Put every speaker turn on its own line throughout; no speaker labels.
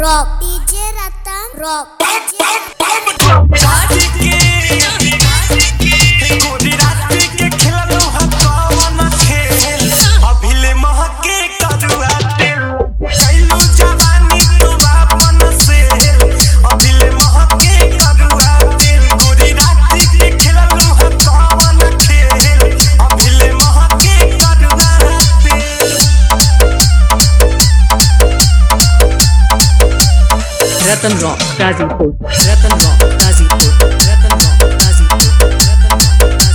rock. DJ Ratan rock.
Ratan rock Ghazipur, Ratan rock Ghazipur, Ratan rock Ghazipur, Ratan rock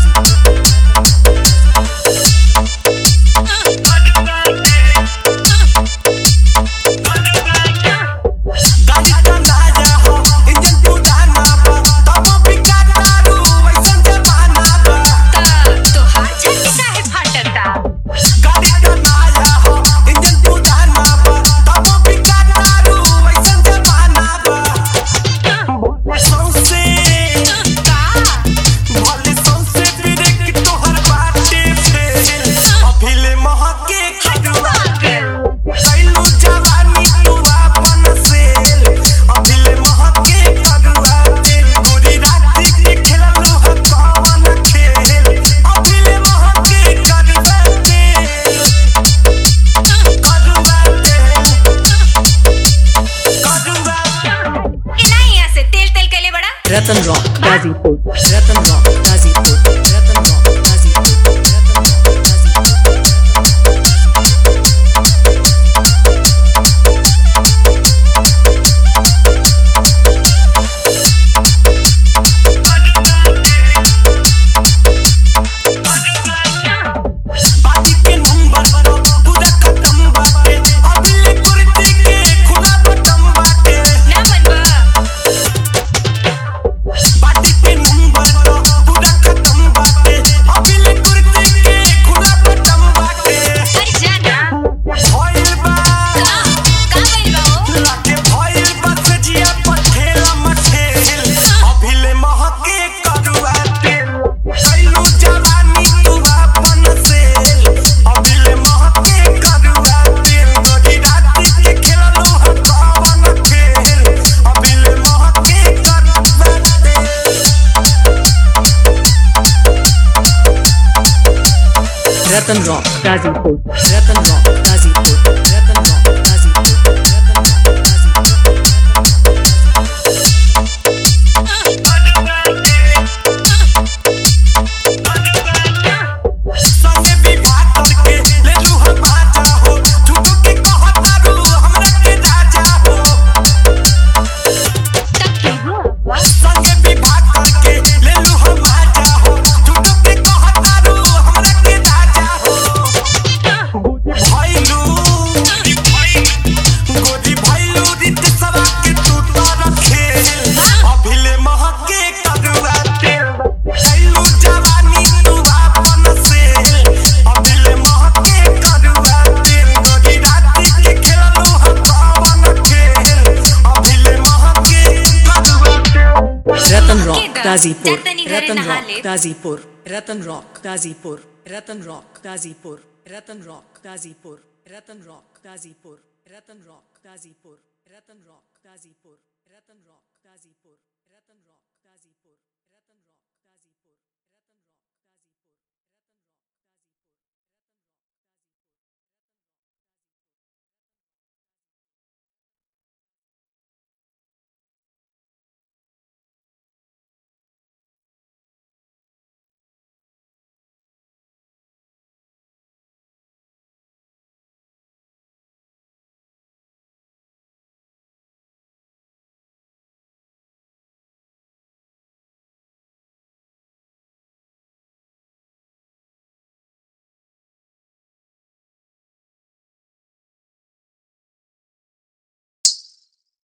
Ratan rock Ghazipur, Ratan rock Ghazipur, Ratan rock Ghazipur, Ratan rock Ratan rock Ghazipur, Ratan rock Ghazipur, Ratan rock Ghazipur, Ratan rock Ghazipur, Ratan rock Ghazipur, Ratan rock Ghazipur, Ratan rock Ghazipur, Ratan rock Ghazipur, Ratan rock Ghazipur, Ratan rock Ghazipur, Ratan rock Ghazipur, Ratan rock Ghazipur, Ratan rock Ghazipur.